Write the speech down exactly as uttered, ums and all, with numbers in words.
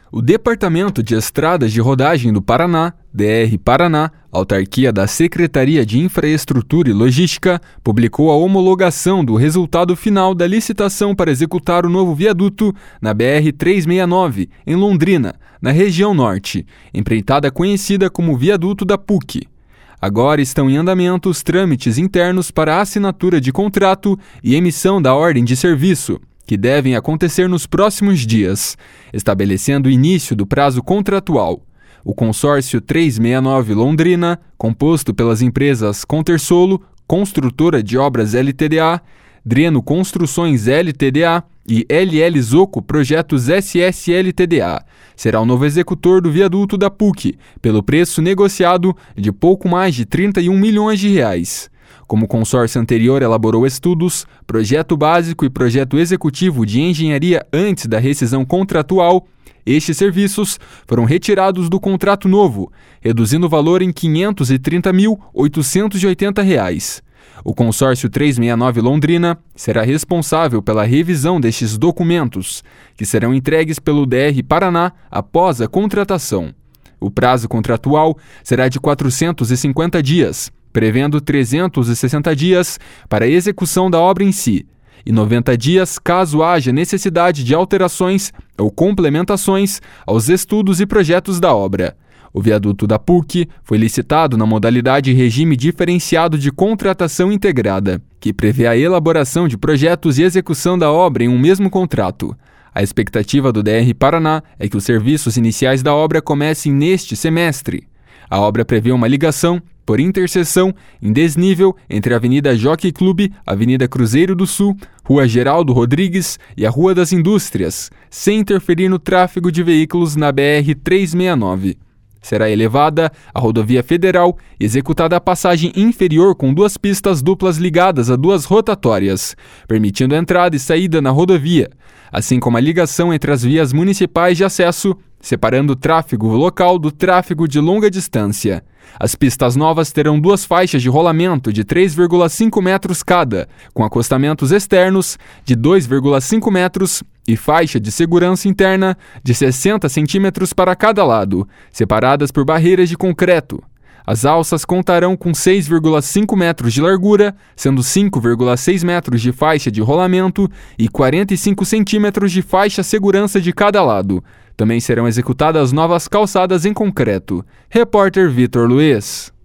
O Departamento de Estradas de Rodagem do Paraná, D R Paraná, autarquia da Secretaria de Infraestrutura e Logística, publicou a homologação do resultado final da licitação para executar o novo viaduto na B R trezentos e sessenta e nove, em Londrina, na região norte, empreitada conhecida como Viaduto da P U C. Agora estão em andamento os trâmites internos para a assinatura de contrato e emissão da ordem de serviço, que devem acontecer nos próximos dias, estabelecendo o início do prazo contratual. O consórcio trezentos e sessenta e nove Londrina, composto pelas empresas Contersolo, Construtora de Obras L T D A, Dreno Construções L T D A e L L Zoco Projetos S S L T D A, será o novo executor do viaduto da P U C, pelo preço negociado de pouco mais de trinta e um milhões de reais. Como o consórcio anterior elaborou estudos, projeto básico e projeto executivo de engenharia antes da rescisão contratual, estes serviços foram retirados do contrato novo, reduzindo o valor em quinhentos e trinta mil oitocentos e oitenta reais. O consórcio trezentos e sessenta e nove Londrina será responsável pela revisão destes documentos, que serão entregues pelo D R Paraná após a contratação. O prazo contratual será de quatrocentos e cinquenta dias, prevendo trezentos e sessenta dias para a execução da obra em si, e noventa dias caso haja necessidade de alterações ou complementações aos estudos e projetos da obra. O viaduto da P U C foi licitado na modalidade regime diferenciado de contratação integrada, que prevê a elaboração de projetos e execução da obra em um mesmo contrato. A expectativa do D R Paraná é que os serviços iniciais da obra comecem neste semestre. A obra prevê uma ligação por interseção em desnível entre a Avenida Jockey Club, Avenida Cruzeiro do Sul, Rua Geraldo Rodrigues e a Rua das Indústrias, sem interferir no tráfego de veículos na B R trezentos e sessenta e nove. Será elevada a rodovia federal e executada a passagem inferior com duas pistas duplas ligadas a duas rotatórias, permitindo a entrada e saída na rodovia, assim como a ligação entre as vias municipais de acesso, separando o tráfego local do tráfego de longa distância. As pistas novas terão duas faixas de rolamento de três vírgula cinco metros cada, com acostamentos externos de dois vírgula cinco metros e faixa de segurança interna de sessenta centímetros para cada lado, separadas por barreiras de concreto. As alças contarão com seis vírgula cinco metros de largura, sendo cinco vírgula seis metros de faixa de rolamento e quarenta e cinco centímetros de faixa segurança de cada lado. Também serão executadas novas calçadas em concreto. Repórter Vitor Luiz.